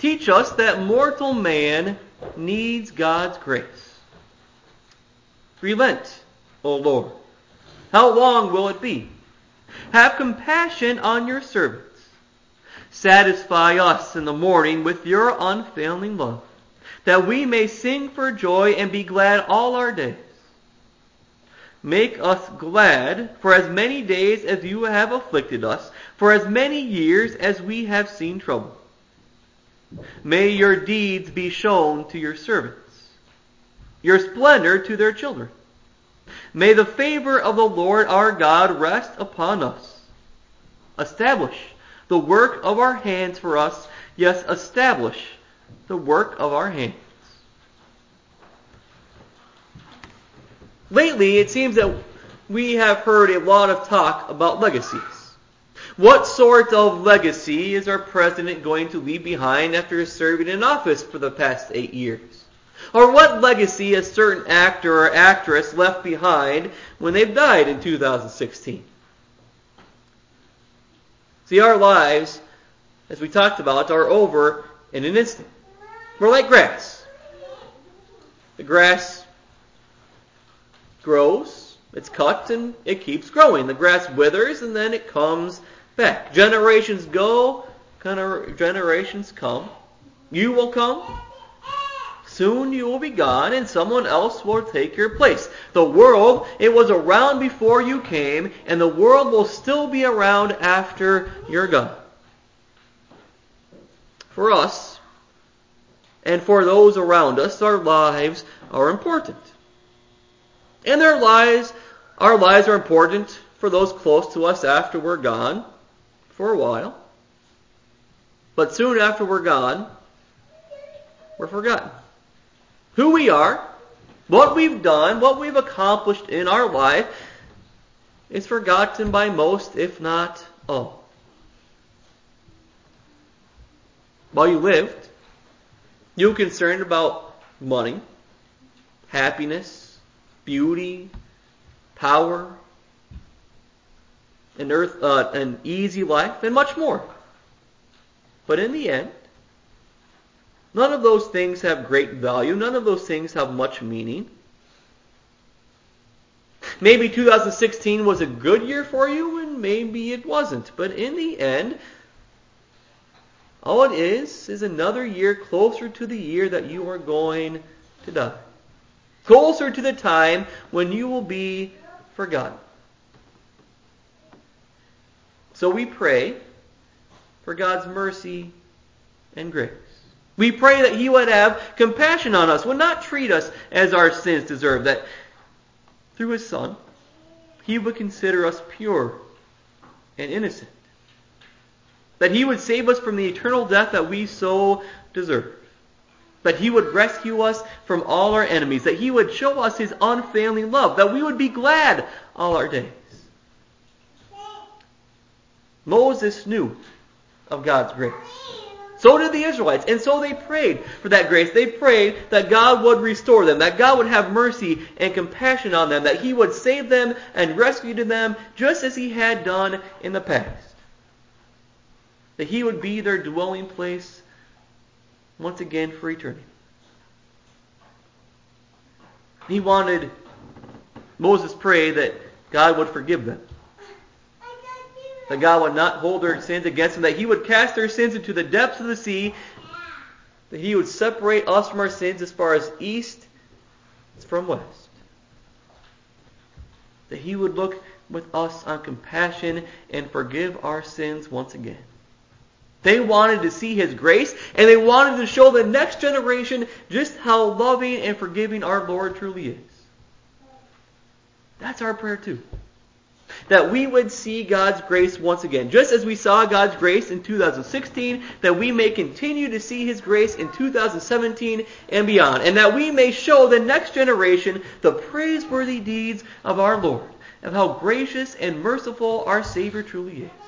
teach us that mortal man needs God's grace. Relent, O Lord. How long will it be? Have compassion on your servants. Satisfy us in the morning with your unfailing love, that we may sing for joy and be glad all our days. Make us glad for as many days as you have afflicted us, for as many years as we have seen trouble. May your deeds be shown to your servants, your splendor to their children. May the favor of the Lord our God rest upon us. Establish the work of our hands for us. Yes, establish the work of our hands. Lately, it seems that we have heard a lot of talk about legacies. What sort of legacy is our president going to leave behind after serving in office for the past 8 years? Or what legacy a certain actor or actress left behind when they've died in 2016? See, our lives, as we talked about, are over in an instant. We're like grass. The grass grows, it's cut, and it keeps growing. The grass withers, and then it comes back. Generations go, generations come. You will come. Soon you will be gone, and someone else will take your place. The world, it was around before you came, and the world will still be around after you're gone. For us, and for those around us, our lives are important. And our lives are important for those close to us after we're gone for a while. But soon after we're gone, we're forgotten. Who we are, what we've done, what we've accomplished in our life is forgotten by most, if not all. While you lived, you were concerned about money, happiness, beauty, power, an easy life, and much more. But in the end, none of those things have great value. None of those things have much meaning. Maybe 2016 was a good year for you, and maybe it wasn't. But in the end, all it is another year closer to the year that you are going to die. Closer to the time when you will be forgotten. So we pray for God's mercy and grace. We pray that He would have compassion on us, would not treat us as our sins deserve, that through His Son, He would consider us pure and innocent. That He would save us from the eternal death that we so deserve. That He would rescue us from all our enemies. That He would show us His unfailing love. That we would be glad all our days. Moses knew of God's grace. So did the Israelites. And so they prayed for that grace. They prayed that God would restore them. That God would have mercy and compassion on them. That He would save them and rescue them just as He had done in the past. That He would be their dwelling place once again for eternity. Moses prayed that God would forgive them. That God would not hold their sins against them. That He would cast their sins into the depths of the sea. That He would separate us from our sins as far as east is from west. That He would look with us on compassion and forgive our sins once again. They wanted to see His grace, and they wanted to show the next generation just how loving and forgiving our Lord truly is. That's our prayer too. That we would see God's grace once again. Just as we saw God's grace in 2016, that we may continue to see His grace in 2017 and beyond. And that we may show the next generation the praiseworthy deeds of our Lord, of how gracious and merciful our Savior truly is.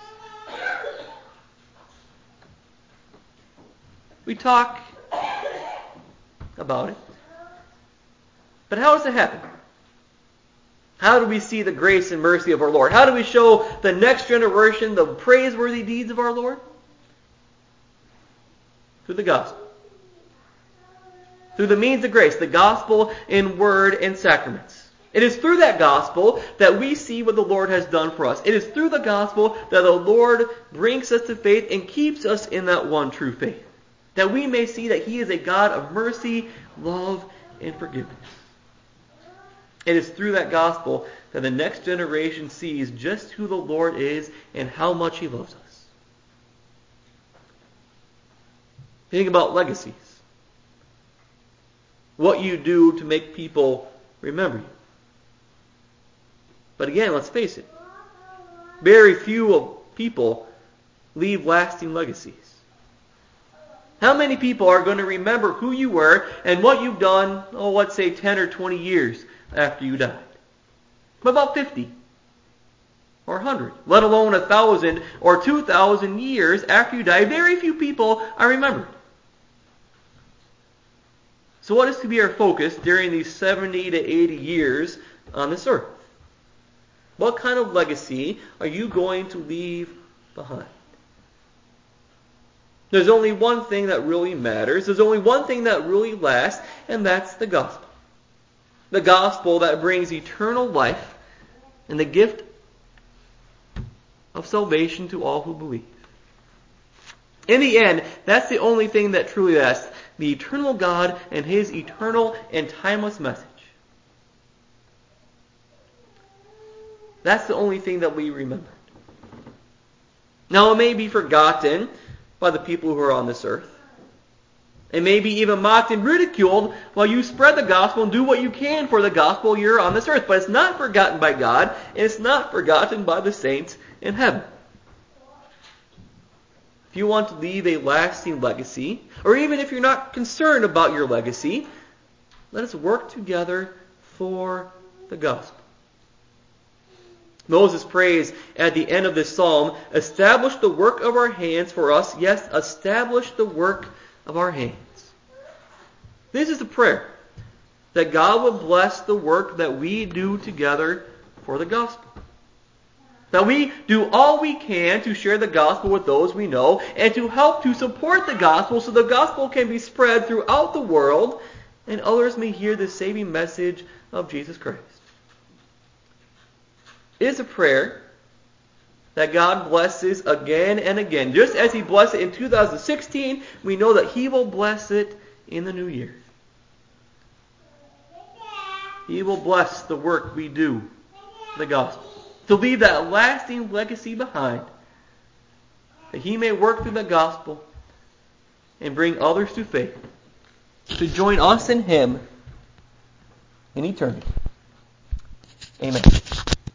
We talk about it. But how does it happen? How do we see the grace and mercy of our Lord? How do we show the next generation the praiseworthy deeds of our Lord? Through the gospel. Through the means of grace, the gospel in word and sacraments. It is through that gospel that we see what the Lord has done for us. It is through the gospel that the Lord brings us to faith and keeps us in that one true faith. That we may see that He is a God of mercy, love, and forgiveness. It is through that gospel that the next generation sees just who the Lord is and how much He loves us. Think about legacies. What you do to make people remember you. But again, let's face it. Very few people leave lasting legacies. How many people are going to remember who you were and what you've done, let's say 10 or 20 years after you died? What about 50? Or 100? Let alone 1,000 or 2,000 years after you die. Very few people are remembered. So what is to be our focus during these 70 to 80 years on this earth? What kind of legacy are you going to leave behind? There's only one thing that really matters. There's only one thing that really lasts, and that's the gospel. The gospel that brings eternal life and the gift of salvation to all who believe. In the end, that's the only thing that truly lasts. The eternal God and His eternal and timeless message. That's the only thing that we remember. Now, it may be forgotten by the people who are on this earth. It may be even mocked and ridiculed while you spread the gospel and do what you can for the gospel you're on this earth. But it's not forgotten by God, and it's not forgotten by the saints in heaven. If you want to leave a lasting legacy, or even if you're not concerned about your legacy, let us work together for the gospel. Moses prays at the end of this psalm, establish the work of our hands for us. Yes, establish the work of our hands. This is the prayer, that God would bless the work that we do together for the gospel. That we do all we can to share the gospel with those we know and to help to support the gospel so the gospel can be spread throughout the world and others may hear the saving message of Jesus Christ. It is a prayer that God blesses again and again. Just as He blessed it in 2016, we know that He will bless it in the new year. He will bless the work we do for the gospel. To leave that lasting legacy behind. That He may work through the gospel and bring others to faith. To join us in Him in eternity. Amen.